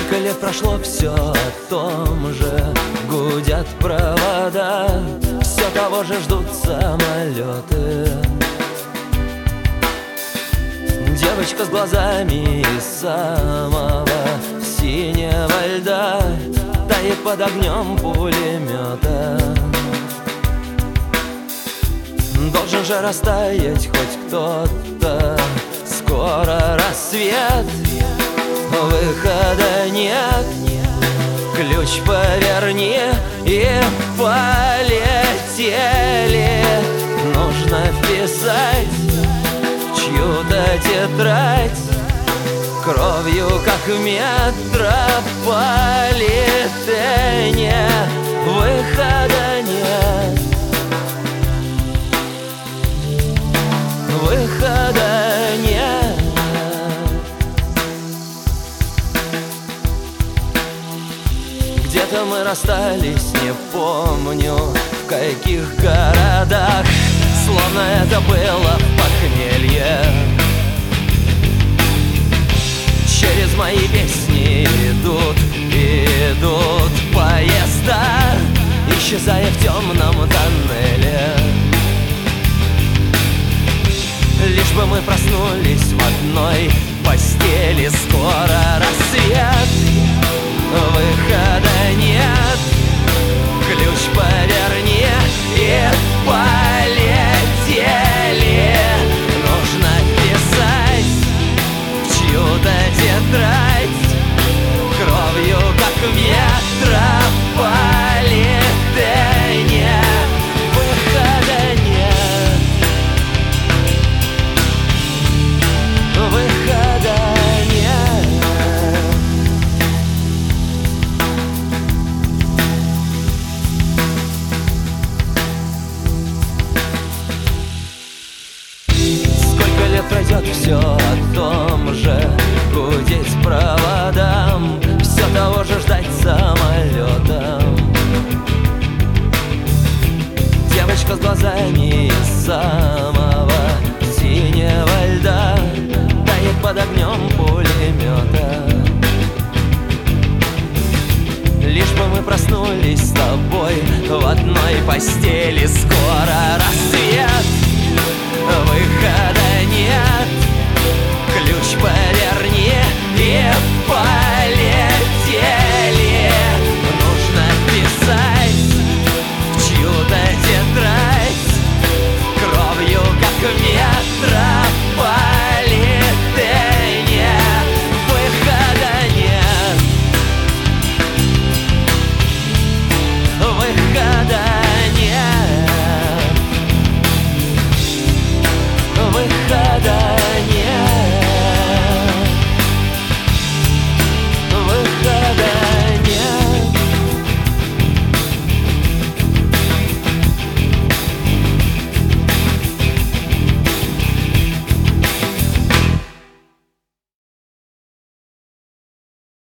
Сколько лет прошло, все о том же. Гудят провода, все того же ждут самолеты. Девочка с глазами из самого синего льда тает под огнем пулемета. Должен же растаять хоть кто-то. Скоро рассвет, выхода нет. Ключ поверни и полетели. Нужно вписать в чью-то тетрадь кровью, как в метрополитене. Выхода нет. Выхода нет. Где-то мы расстались, не помню в каких городах. Словно это было похмелье. Через мои песни идут поезда, исчезая в темном тоннеле. Лишь бы мы проснулись в одной постели. Скоро рассвет, выхода нет. Ключ поверни и полетели. Нужно писать в чью-то тетрадь кровью, как в метрополитене. Выхода нет. Выхода нет. Сколько лет пройдет, все о том же. Гудеть проводам, все того же ждать самолетом. Девочка с глазами из самого синего льда тает под огнем пулемета. Лишь бы мы проснулись с тобой в одной постели.